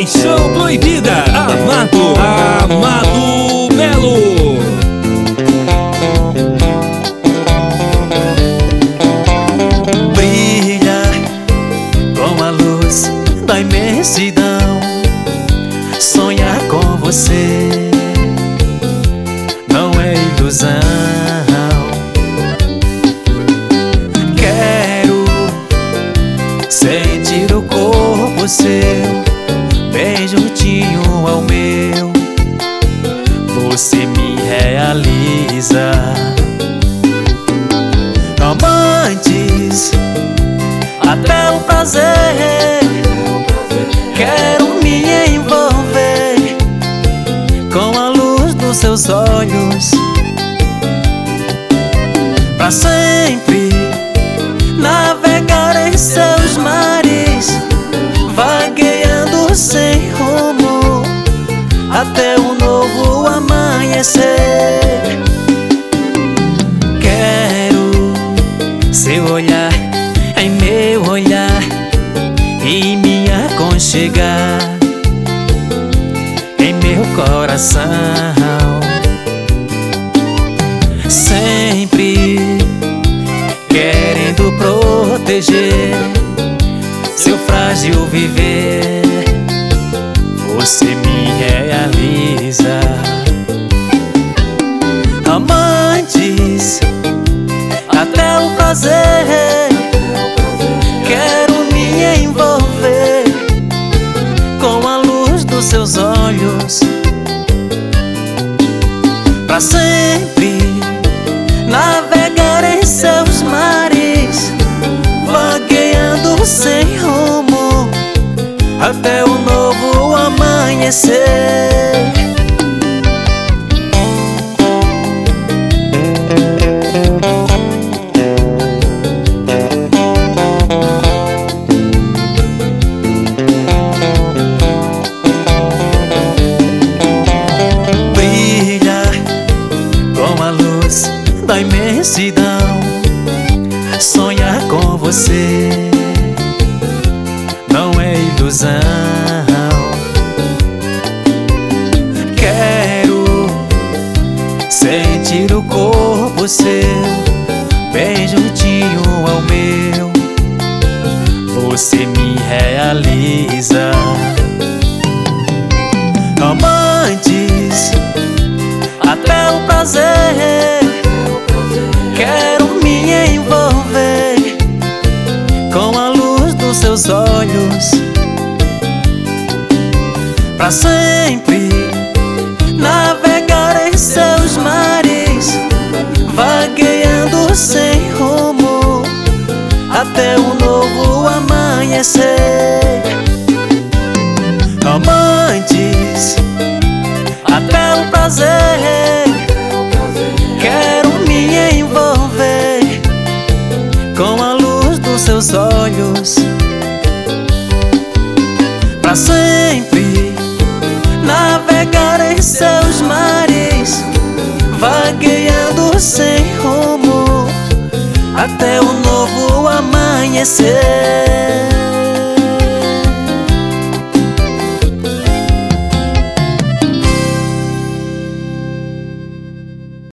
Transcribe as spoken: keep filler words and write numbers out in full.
Paixão Proibida, Amado, Amado Melo. Brilha com a luz da imensidão, sonhar com você não é ilusão. Quero sentir o corpo seu bem juntinho ao meu, você me realiza. Amantes, até o prazer, quero me envolver com a luz dos seus olhos, pra sempre navegar em seus mares, vagueando sem rumo até um novo amanhecer. Quero seu olhar em meu olhar e me aconchegar em meu coração, sempre querendo proteger seu frágil viver, você me realiza. Amantes, até o prazer, quero me envolver com a luz dos seus olhos, pra sempre navegar em seus mares, vagueando sem rumo até o novo amanhecer. Brilha com a luz da imensidão, sonhar com você não é ilusão. Quero sentir o corpo seu bem juntinho ao meu, você me realiza. Amantes, até o prazer, quero me envolver com a luz dos seus olhos, pra sempre navegar em seus mares, vagueando sem rumo até um novo amanhecer. Amantes, até o prazer, quero me envolver com a luz dos seus olhos, pra sempre navegar em seus mares, vagueando sem rumo até o novo amanhecer.